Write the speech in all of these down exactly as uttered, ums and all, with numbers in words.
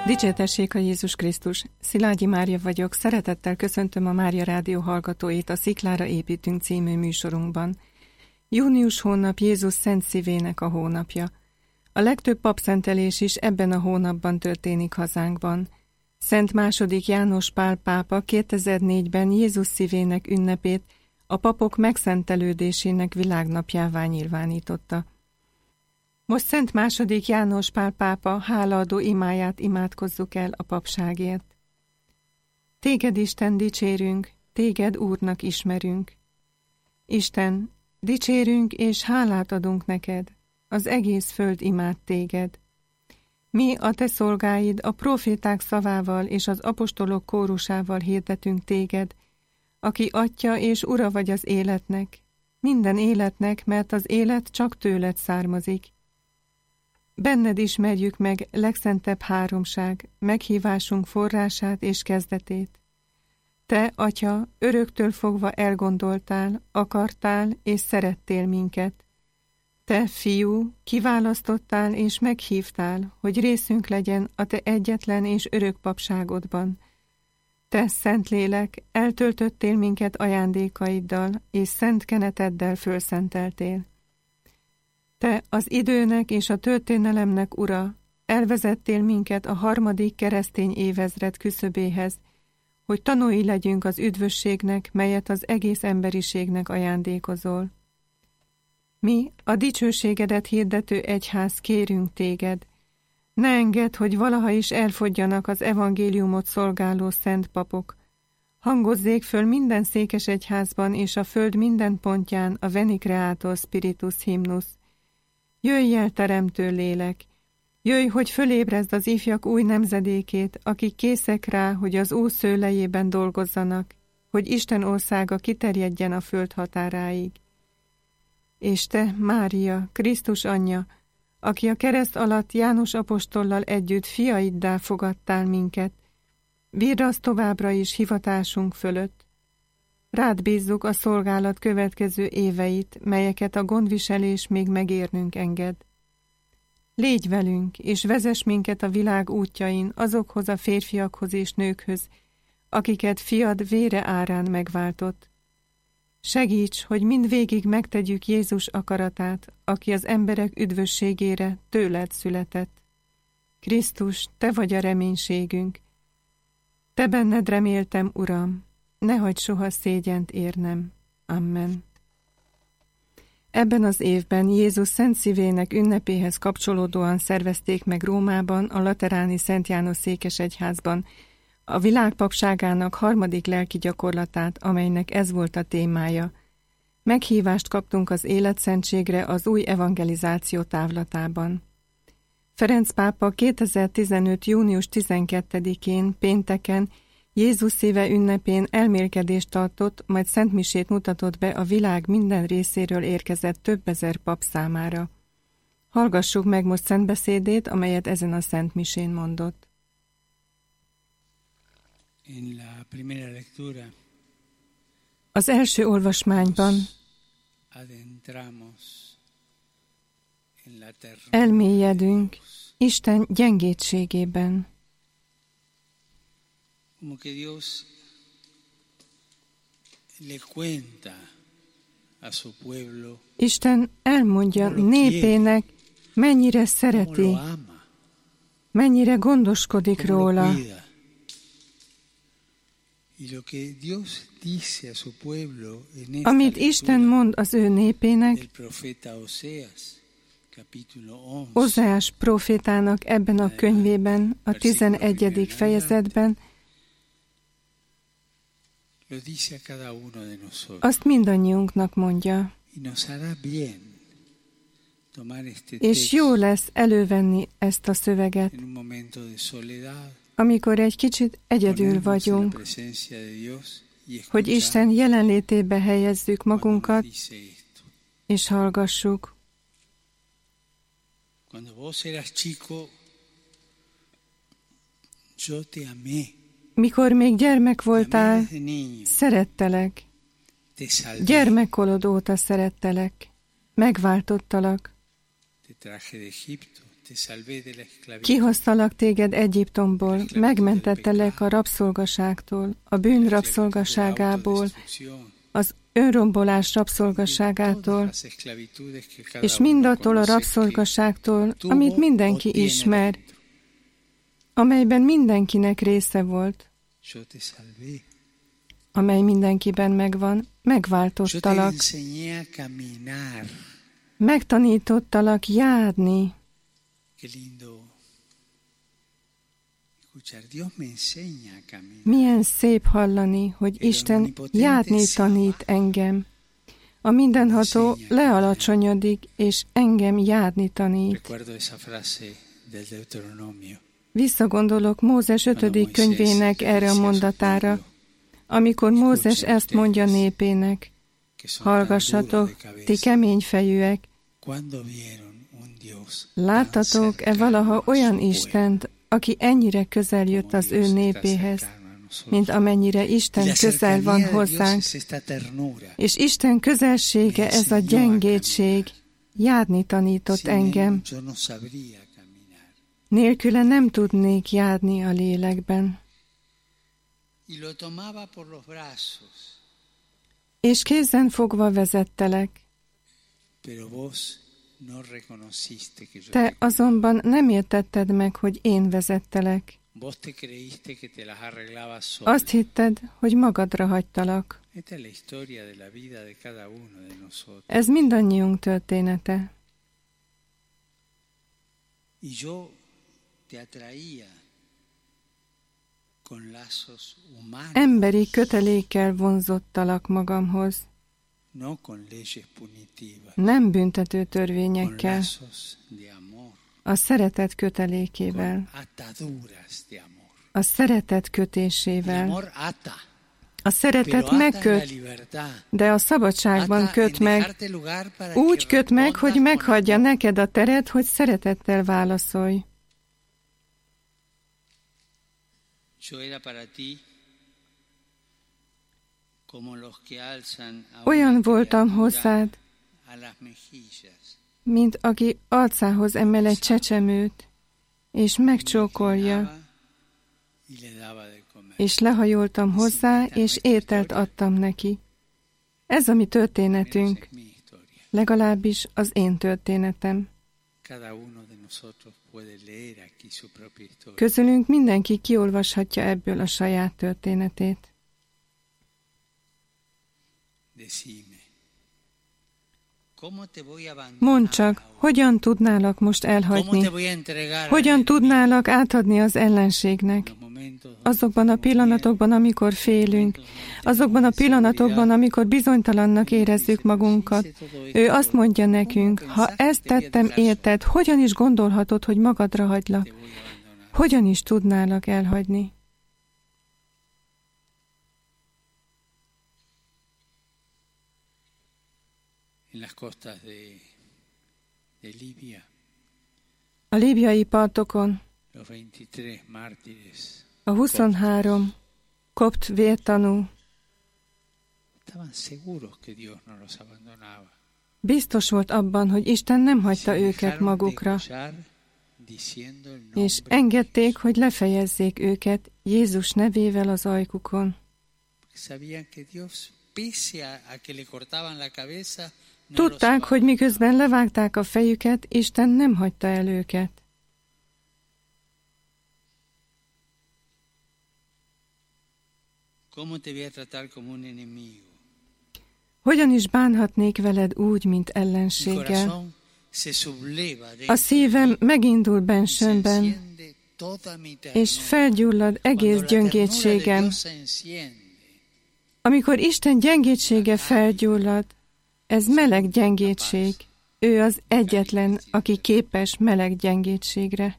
Dicsértessék a Jézus Krisztus! Szilágyi Mária vagyok, szeretettel köszöntöm a Mária Rádió hallgatóit a Sziklára építünk című műsorunkban. Június hónap Jézus Szent Szívének a hónapja. A legtöbb papszentelés is ebben a hónapban történik hazánkban. Szent második János Pál pápa kétezer-négyben Jézus Szívének ünnepét a papok megszentelődésének világnapjává nyilvánította. Most Szent második János Pál pápa hálaadó imáját imádkozzuk el a papságért. Téged, Isten, dicsérünk, téged, Úrnak ismerünk. Isten, dicsérünk és hálát adunk neked, az egész föld imád téged. Mi, a te szolgáid, a proféták szavával és az apostolok kórusával hirdetünk téged, aki atya és ura vagy az életnek, minden életnek, mert az élet csak tőled származik. Benned ismerjük meg legszentebb háromság, meghívásunk forrását és kezdetét. Te, Atya, öröktől fogva elgondoltál, akartál és szerettél minket. Te, Fiú, kiválasztottál és meghívtál, hogy részünk legyen a te egyetlen és örök papságodban. Te, Szentlélek, eltöltöttél minket ajándékaiddal, és szent keneteddel fölszenteltél. Te, az időnek és a történelemnek ura, elvezettél minket a harmadik keresztény évezred küszöbéhez, hogy tanúi legyünk az üdvösségnek, melyet az egész emberiségnek ajándékozol. Mi, a dicsőségedet hirdető egyház, kérünk téged, ne engedd, hogy valaha is elfogjanak az evangéliumot szolgáló szent papok. Hangozzék föl minden székesegyházban és a föld minden pontján a Veni Creator Spiritus himnusz. Jöjj el, teremtő lélek! Jöjj, hogy fölébresd az ifjak új nemzedékét, akik készek rá, hogy az Ó szőlejében dolgozzanak, hogy Isten országa kiterjedjen a föld határáig. És te, Mária, Krisztus anyja, aki a kereszt alatt János apostollal együtt fiaiddá fogadtál minket, virrasz továbbra is hivatásunk fölött. Rád bízzuk a szolgálat következő éveit, melyeket a gondviselés még megérnünk enged. Légy velünk, és vezess minket a világ útjain azokhoz a férfiakhoz és nőkhöz, akiket fiad vére árán megváltott. Segíts, hogy mindvégig megtegyük Jézus akaratát, aki az emberek üdvösségére tőled született. Krisztus, te vagy a reménységünk. Te benned reméltem, Uram, ne hagyd soha szégyent érnem. Amen. Ebben az évben Jézus Szent Szívének ünnepéhez kapcsolódóan szervezték meg Rómában, a Lateráni Szent János székesegyházban a világ papságának harmadik lelki gyakorlatát, amelynek ez volt a témája. Meghívást kaptunk az életszentségre az új evangelizáció távlatában. Ferenc pápa kétezer-tizenöt. június tizenkettedikén, pénteken, Jézus Szíve ünnepén elmélkedést tartott, majd szentmisét mutatott be a világ minden részéről érkezett több ezer pap számára. Hallgassuk meg most szentbeszédét, amelyet ezen a szentmisén mondott. Az első olvasmányban elmélyedünk Isten gyengétségében. Como que Dios le cuenta a su pueblo, Isten elmondja népének, mennyire szereti, mennyire gondoskodik róla. Amit Isten mond az ő népének, Ozeás profétának ebben a könyvében, a tizenegyedik fejezetben, azt mindannyiunknak mondja, és jó lesz elővenni ezt a szöveget, amikor egy kicsit egyedül vagyunk, hogy Isten jelenlétébe helyezzük magunkat, és hallgassuk. Mikor még gyermek voltál, szerettelek. Gyermekkorod óta szerettelek. Megváltottalak. Kihoztalak téged Egyiptomból, megmentettelek a rabszolgaságtól, a bűn rabszolgaságából, az önrombolás rabszolgaságától, és mindattól a rabszolgaságtól, amit mindenki ismer, amelyben mindenkinek része volt, amely mindenkiben megvan, megváltottalak, megtanítottalak járni. Milyen szép hallani, hogy Isten járni tanít engem. A mindenható lealacsonyodik, és engem járni tanít. Visszagondolok Mózes ötödik könyvének erre a mondatára, amikor Mózes ezt mondja népének: hallgassatok, ti keményfejűek, láttatok-e valaha olyan Istent, aki ennyire közel jött az ő népéhez, mint amennyire Isten közel van hozzánk, és Isten közelsége ez a gyengétség, járni tanított engem. Nélküle nem tudnék járni a lélekben. És kézen fogva vezettelek. Te azonban nem értetted meg, hogy én vezettelek. Azt hitted, hogy magadra hagytalak. Ez mindannyiunk története. Emberi kötelékkel vonzottalak magamhoz. Nem büntető törvényekkel, a szeretet kötelékével, a szeretet kötésével. A szeretet megköt, de a szabadságban köt meg. Úgy köt meg, hogy meghagyja neked a teret, hogy szeretettel válaszolj. Olyan voltam hozzád, mint aki arcához emel egy csecsemőt, és megcsókolja, és lehajoltam hozzá, és ételt adtam neki. Ez a mi történetünk, legalábbis az én történetem. Közülünk mindenki kiolvashatja ebből a saját történetét. Mondd csak, hogyan tudnálak most elhagyni? Hogyan tudnálak átadni az ellenségnek? Azokban a pillanatokban, amikor félünk, azokban a pillanatokban, amikor bizonytalannak érezzük magunkat. Ő azt mondja nekünk, ha ezt tettem érted, hogyan is gondolhatod, hogy magadra hagylak? Hogyan is tudnálak elhagyni? A líbiai partokon a huszonhárom kopt vértanú biztos volt abban, hogy Isten nem hagyta őket magukra, és engedték, hogy lefejezzék őket Jézus nevével az ajkukon. Tudták, hogy miközben levágták a fejüket, Isten nem hagyta el őket. Hogyan is bánhatnék veled úgy, mint ellenséggel? A szívem megindul bensőmben, és felgyullad egész gyöngétségem. Amikor Isten gyengétsége felgyullad, ez meleg gyengétség. Ő az egyetlen, aki képes meleg gyengétségre.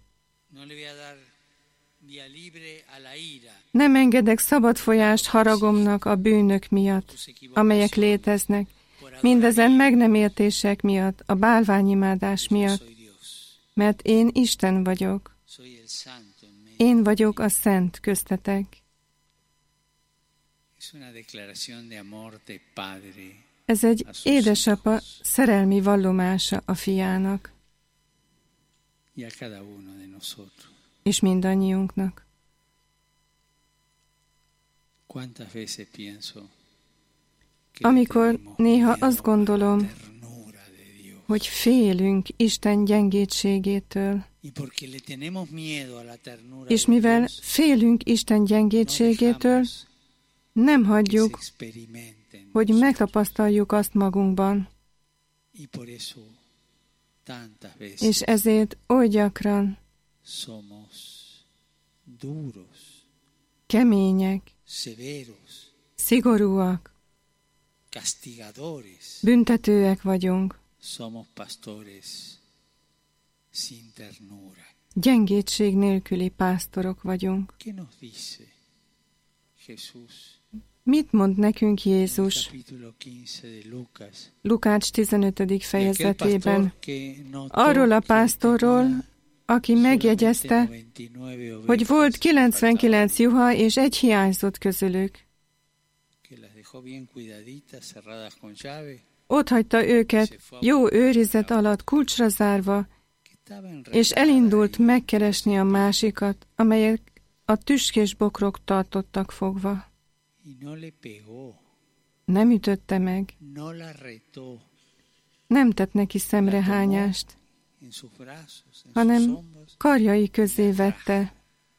Nem engedek szabad folyást haragomnak a bűnök miatt, amelyek léteznek, mindezen meg nem értések miatt, a bálványimádás miatt, mert én Isten vagyok. Én vagyok a szent köztetek. Ez egy édesapa szerelmi vallomása a fiának. y a cada uno de nosotros. És mindannyiunknak. ¿Cuántas veces pienso que Amikor le tenemos néha miedo azt a gondolom, la ternura de Dios? hogy félünk Isten gyengétségétől, Y porque le tenemos miedo a la ternura és de mivel Dios, félünk Isten no gyengétségétől, dejamos nem que se hagyjuk, experimente en hogy nosotros. megtapasztaljuk azt magunkban, Y por eso tantas és veces ezért oly gyakran somos duros, kemények, severos, szigorúak, castigadores. büntetőek vagyunk, Somos pastores sin ternura. gyengétség nélküli pásztorok vagyunk. ¿Qué nos dice Jesús Mit mond nekünk en el Jézus capítulo quince de Lucas? Lukács tizenötödik De aquel fejezetében? pastor que notó Arról a que pásztorról, tenía aki solamente megjegyezte, noventa y nueve hogy volt ovejas, kilencvenkilenc juha, és egy hiányzott közülük. que las dejó bien cuidaditas, cerradas con llave, Ott hagyta őket jó őrizet alatt kulcsra zárva, que estaban és elindult megkeresni a másikat, amelyek a tüskés bokrok tartottak fogva. y no le pegó, Nem ütötte meg, no la retó nem tett neki szemrehányást, en sus brazos, en sus hanem hombros. karjai közé vette,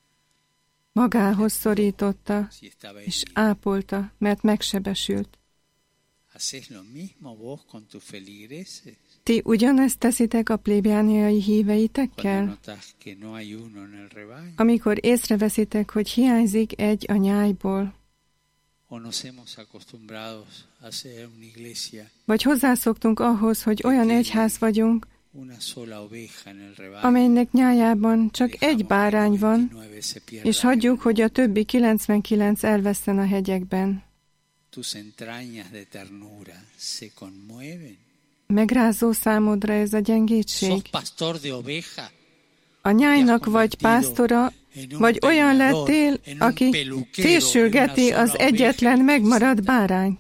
magához szorította, Si estaba és herido. ápolta, mert megsebesült. ¿Haces lo mismo vos con tus feligreses? Ti ugyanezt teszitek a plébániai Cuando híveitekkel, notas que no hay uno en el rebaño. amikor észreveszitek, hogy hiányzik egy a nyájból, O nos hemos acostumbrados a ser una iglesia, vagy hozzászoktunk ahhoz, hogy olyan egyház vagyunk, una sola oveja en el rebaño. amelynek nyájában csak Dejamos egy que bárány van, noventa y nueve se pierdan és en hagyjuk, el hogy a többi kilencvenkilenc elveszten a hegyekben. Tus entrañas de ternura se conmueven. Megrázó számodra ez a Sos gyengétség? pastor de oveja. A nyájnak vagy pásztora, vagy olyan lettél, aki fésülgeti az egyetlen megmaradt bárányt,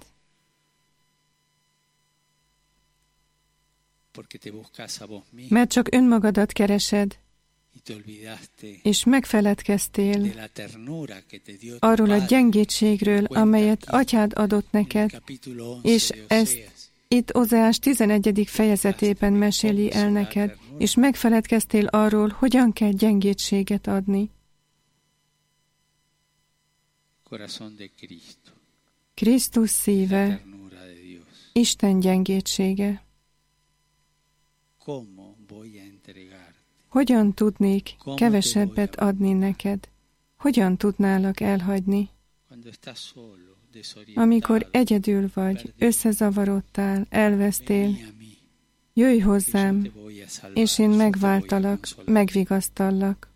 Porque te buscas a vos mismo mert csak önmagadat keresed, y te olvidaste és megfeledkeztél de la ternura que te dio tu arról a Padre. gyengétségről, amelyet atyád adott En el neked, capítulo once és de ezt Oseas. itt Ozeás tizenegyedik fejezetében meséli el neked, és megfeledkeztél arról, hogyan kell gyengétséget adni. Corazón de Cristo, Krisztus la szíve, ternura de Dios. Isten gyengétsége. ¿Cómo voy a entregarte? Hogyan tudnék kevesebbet adni neked? Hogyan tudnálak elhagyni? Cuando estás solo, desorientado, Amikor egyedül vagy, összezavarodtál, elvesztél, vení a mí, jöjj que yo hozzám, te voy a salvar, és én yo te voy a megváltalak, consolar. megvigasztallak.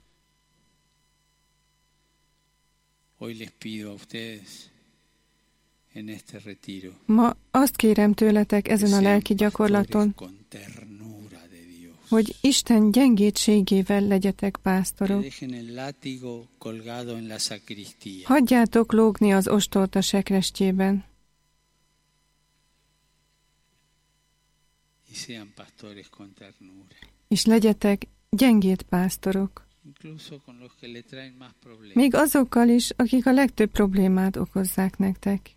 Hoy les pido a ustedes en este retiro Ma azt kérem tőletek que ezen a sean lelki gyakorlaton, pastores con ternura de Dios. hogy Isten gyengétségével legyetek Que pásztorok. dejen el látigo colgado en la sacristía. Hagyjátok lógni az ostorta sekrestjében, Y sean pastores con ternura. és legyetek gyengét pásztorok. Incluso con los que le traen más problemas. Még azokkal is, akik a legtöbb problémát okozzák nektek.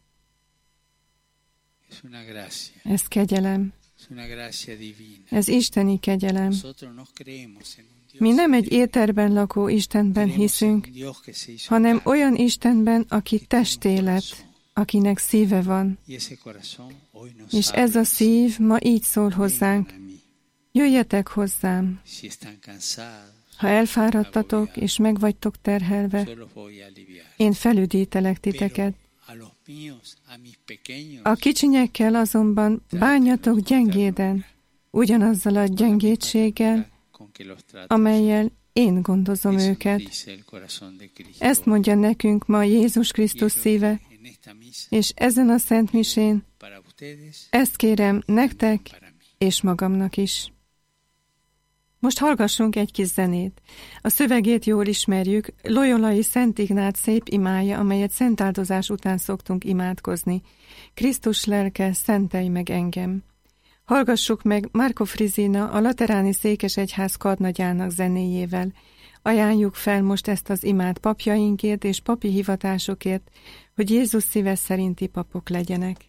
Es una gracia. Ez kegyelem, Es una gracia divina. ez isteni kegyelem. Nosotros no creemos en un Dios. Mi nem egy éterben lakó Istenben Creemos en hiszünk, un Dios que se hizo hanem carne. olyan Istenben, aki Que tiene un testé lett, corazón. akinek szíve van. Y ese corazón hoy nos És habla. ez a szív ma így szól hozzánk. Vengan a mí. Jöjjetek hozzám, Si están cansados, ha elfáradtatok és meg vagytok terhelve, yo los voy a aliviar. én felüdítelek Pero titeket. a los míos, a mis pequeños, A kicsinyekkel azonban bánjatok gyengéden, ugyanazzal a gyengétséggel, con que los trato. amellyel én gondozom Eso őket. dice el corazón de Cristo. Ezt mondja nekünk ma Jézus Krisztus szíve, En esta misa, és ezen a Szent Misén para ustedes, ezt kérem nektek para mí. és magamnak is. Most hallgassunk egy kis zenét. A szövegét jól ismerjük, Loyolai Szent Ignác szép imája, amelyet szentáldozás után szoktunk imádkozni. Krisztus lelke, szentelj meg engem. Hallgassuk meg Marco Frisina, a Lateráni Székesegyház karnagyának zenéjével. Ajánljuk fel most ezt az imát papjainkért és papi hivatásokért, hogy Jézus szíve szerinti papok legyenek.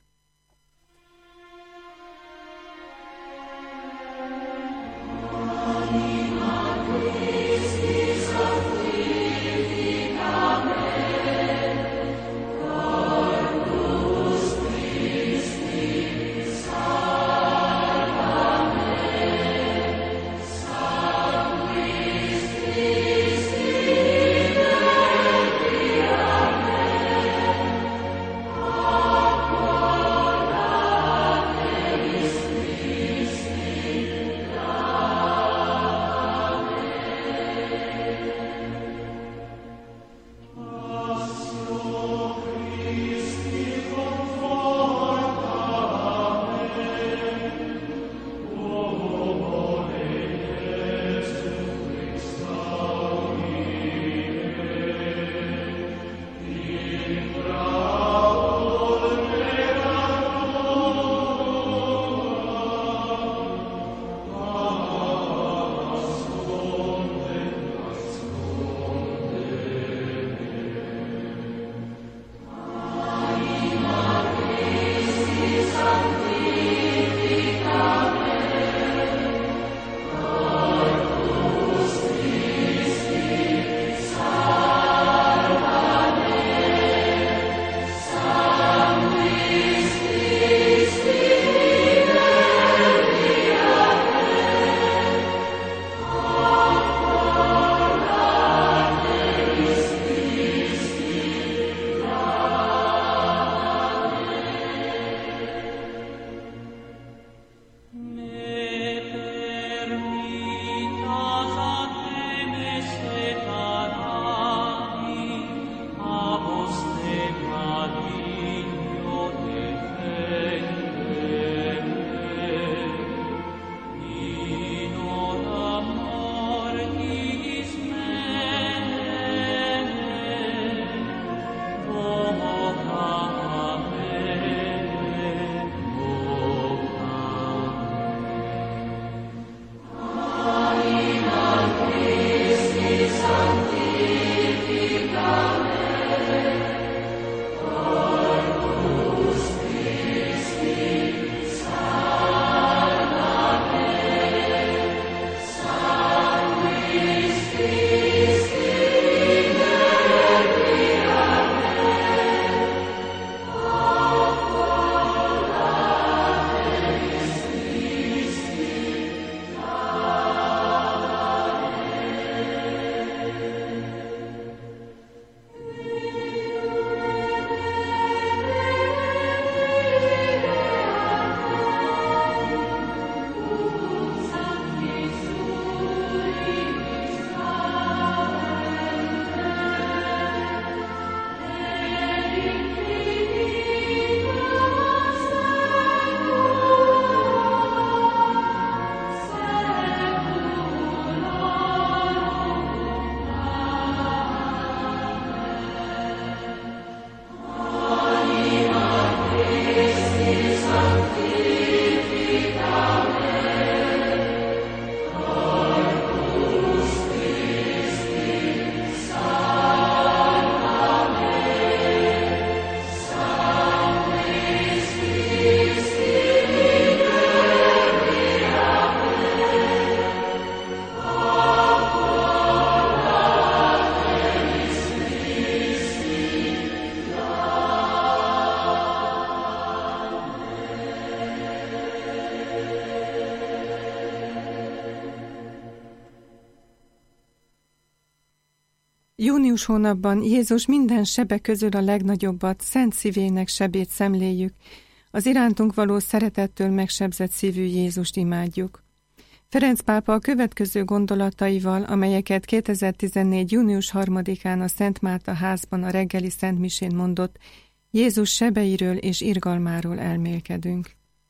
Június hónapban Jézus minden sebe közül a legnagyobbat, Szent Szívének sebét szemléljük, az irántunk való szeretettől megsebzett szívű Jézust imádjuk. Ferenc pápa a következő gondolataival, amelyeket kétezer-tizennégy. június harmadikán a Szent Márta házban a reggeli szentmisén mondott, Jézus sebeiről és irgalmáról elmélkedünk.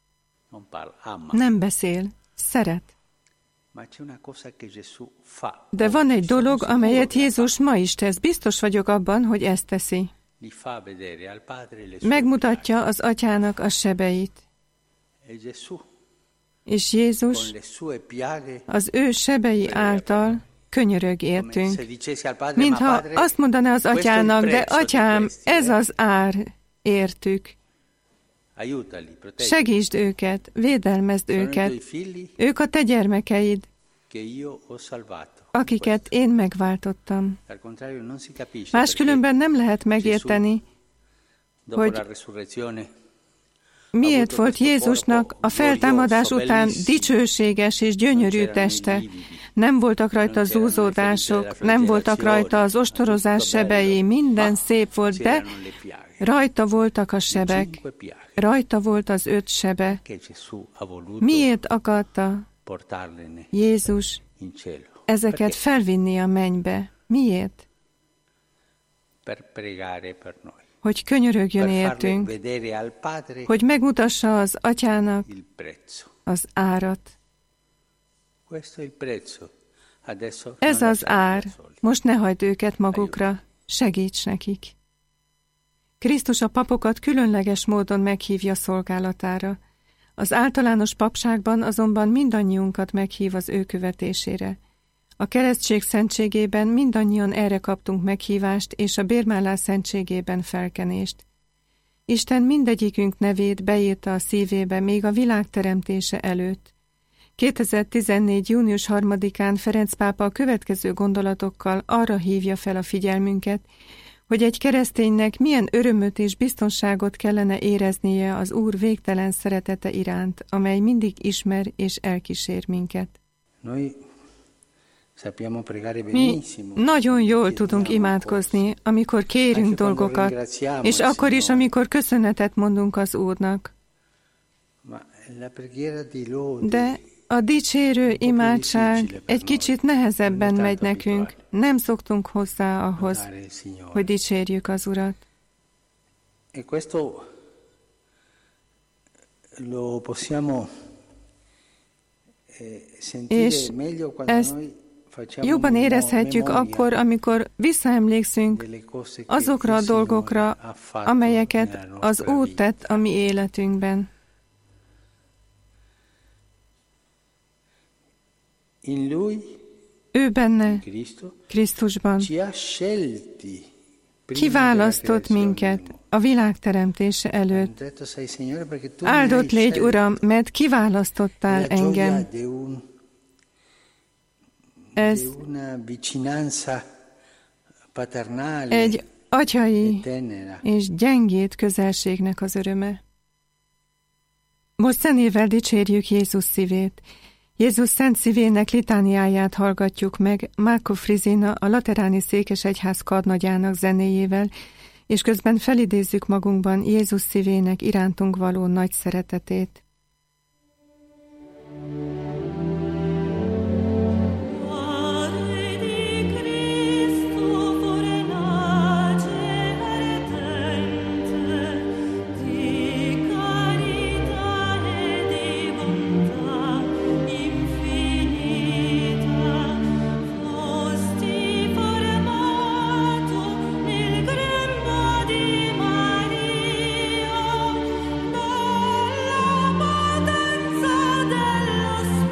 Nem beszél, szeret. De van egy dolog, amelyet Jézus ma is tesz. Biztos vagyok abban, hogy ezt teszi. Megmutatja az atyának a sebeit. És Jézus az ő sebei által könyörög értünk. Mintha azt mondaná az atyának, de atyám, ez az ár értük. Segítsd őket, védelmezd őket. Ők a te gyermekeid, akiket én megváltottam. Máskülönben nem lehet megérteni, hogy miért volt Jézusnak a feltámadás után dicsőséges és gyönyörű teste. Nem voltak rajta zúzódások, nem voltak rajta az ostorozás sebei, minden szép volt, de rajta voltak a sebek, rajta volt az öt sebe. Miért akarta Jézus ezeket felvinni a mennybe? Miért? Hogy könyörögjön értünk, hogy megmutassa az atyának az árat. Ez az ár, most ne hagyd őket magukra, segíts nekik. Krisztus a papokat különleges módon meghívja szolgálatára. Az általános papságban azonban mindannyiunkat meghív az ő követésére. A keresztség szentségében mindannyian erre kaptunk meghívást, és a bérmálás szentségében felkenést. Isten mindegyikünk nevét beírta a szívébe még a világ teremtése előtt. kétezer-tizennégy. június harmadikán Ferenc pápa a következő gondolatokkal arra hívja fel a figyelmünket, hogy egy kereszténynek milyen örömöt és biztonságot kellene éreznie az Úr végtelen szeretete iránt, amely mindig ismer és elkísér minket. Mi nagyon jól tudunk imádkozni, amikor kérünk dolgokat, és akkor is, amikor köszönetet mondunk az Úrnak. De a dicsérő imádság egy kicsit nehezebben megy nekünk, nem szoktunk hozzá ahhoz, hogy dicsérjük az Urat. És ezt jobban érezhetjük akkor, amikor visszaemlékszünk azokra a dolgokra, amelyeket az Úr tett a mi életünkben. Ő benne, Krisztusban kiválasztott minket a világ teremtése előtt. Áldott légy, Uram, mert kiválasztottál engem. Ez egy atyai és gyengéd közelségnek az öröme. Most zenével dicsérjük Jézus szívét. Jézus szent szívének litániáját hallgatjuk meg Marco Frisina, a Lateráni Székesegyház karnagyának zenéjével, és közben felidézzük magunkban Jézus szívének irántunk való nagy szeretetét. Dalla potenza dello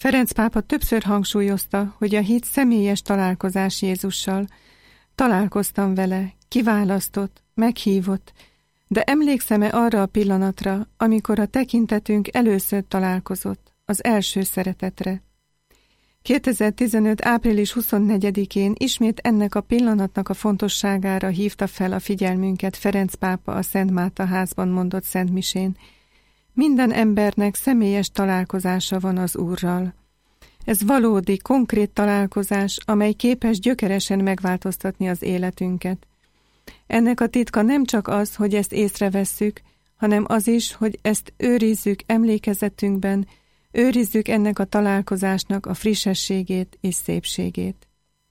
Ferenc pápa többször hangsúlyozta, hogy a hit személyes találkozás Jézussal. Találkoztam vele, kiválasztott, meghívott, de emlékszem-e arra a pillanatra, amikor a tekintetünk először találkozott, az első szeretetre? kétezer-tizenöt. április huszonnegyedikén ismét ennek a pillanatnak a fontosságára hívta fel a figyelmünket Ferenc pápa a Szent Márta házban mondott szentmisén. Minden embernek személyes találkozása van az Úrral. Ez valódi, konkrét találkozás, amely képes gyökeresen megváltoztatni az életünket. Ennek a titka nem csak az, hogy ezt észrevesszük, hanem az is, hogy ezt őrizzük emlékezetünkben, őrizzük ennek a találkozásnak a frissességét és szépségét.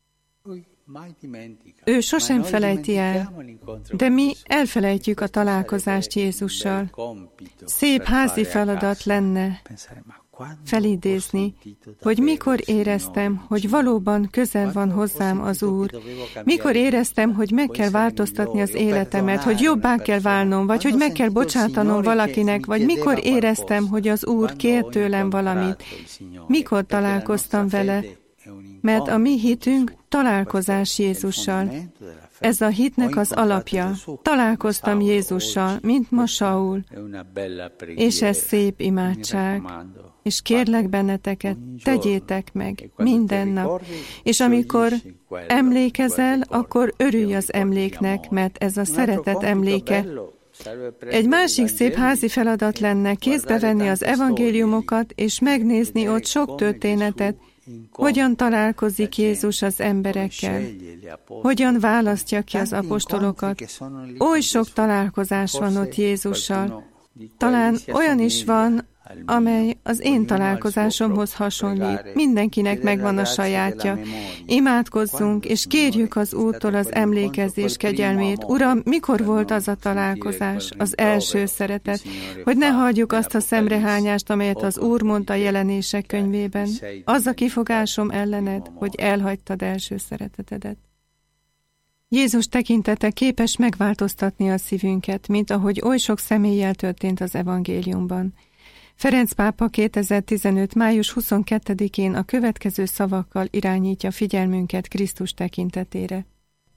Ő sosem felejti el, de mi elfelejtjük a találkozást Jézussal. Szép házi feladat lenne felidézni, hogy mikor éreztem, hogy valóban közel van hozzám az Úr, mikor éreztem, hogy meg kell változtatni az életemet, hogy jobbá kell válnom, vagy hogy meg kell bocsátanom valakinek, vagy mikor éreztem, hogy az Úr kér tőlem valamit, mikor találkoztam vele, mert a mi hitünk találkozás Jézussal. Ez a hitnek az alapja. Találkoztam Jézussal, mint ma Saul, és ez szép imádság. És kérlek benneteket, tegyétek meg minden nap. És amikor emlékezel, akkor örülj az emléknek, mert ez a szeretet emléke. Egy másik szép házi feladat lenne kézbe venni az evangéliumokat, és megnézni ott sok történetet, hogyan találkozik Jézus az emberekkel, hogyan választja ki az apostolokat. Oly sok találkozás van ott Jézussal. Talán olyan is van, amely az én találkozásomhoz hasonlít. Mindenkinek megvan a sajátja. Imádkozzunk, és kérjük az Úrtól az emlékezés kegyelmét. Uram, mikor volt az a találkozás, az első szeretet, hogy ne hagyjuk azt a szemrehányást, amelyet az Úr mondta a Jelenések könyvében. Az a kifogásom ellened, hogy elhagytad első szeretetedet. Jézus tekintete képes megváltoztatni a szívünket, mint ahogy oly sok személlyel történt az evangéliumban. Ferenc pápa kétezer-tizenöt. május huszonkettedikén a következő szavakkal irányítja figyelmünket Krisztus tekintetére.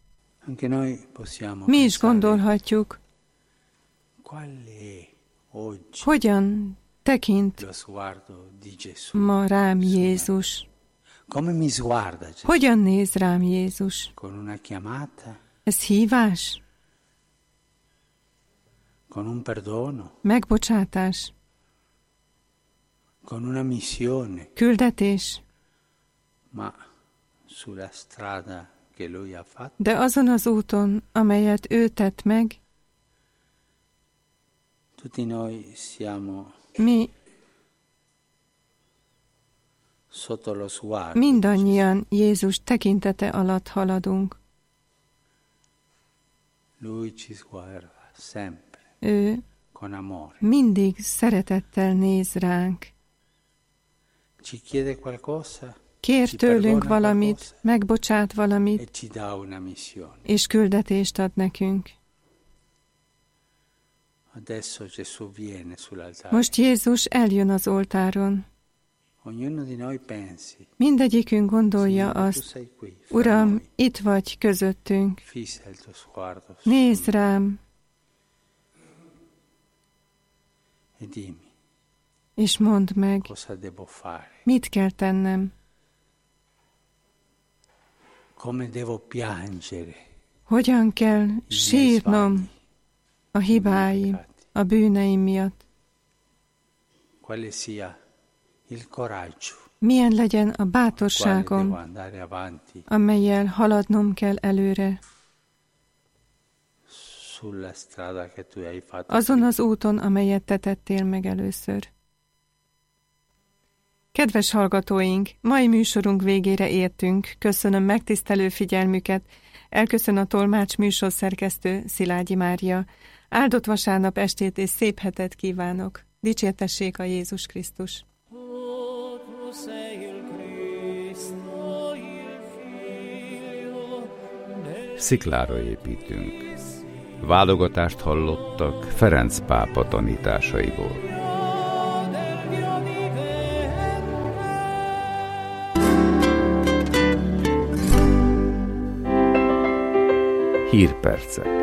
Mi is gondolhatjuk, hogyan tekint ma rám Jézus. Hogyan néz rám Jézus? Ez hívás? Megbocsátás? Con una missione. Küldetés. Ma sulla strada che lui ha fatto. De azon az úton, amelyet ő tett meg, tutti noi siamo mi sotto lo sguardo. Mindannyian Jézus tekintete alatt haladunk. Lui ci guarda sempre. Ő con amore. Mindig szeretettel néz ránk. Ci chiede qualcosa, kér tőlünk valamit, qualcosa, megbocsát valamit, e ci dà una missione. És küldetést ad nekünk. Adesso Gesù viene sull'altare. Most Jézus eljön az oltáron. Ognuno di noi pensi, mindegyikünk gondolja azt, Uram, itt vagy közöttünk. Nézd rám, és mondd meg, mit kell tennem. Hogyan kell sírnom a hibáim, a bűneim miatt. Milyen legyen a bátorságom, amellyel haladnom kell előre. Azon az úton, amelyet te tettél meg először. Kedves hallgatóink, mai műsorunk végére értünk. Köszönöm megtisztelő figyelmüket. Elköszön a tolmács műsorszerkesztő Szilágyi Mária. Áldott vasárnap estét és szép hetet kívánok. Dicsértessék a Jézus Krisztus! Sziklára építünk. Válogatást hallottak Ferenc pápa tanításaiból. Hírpercek.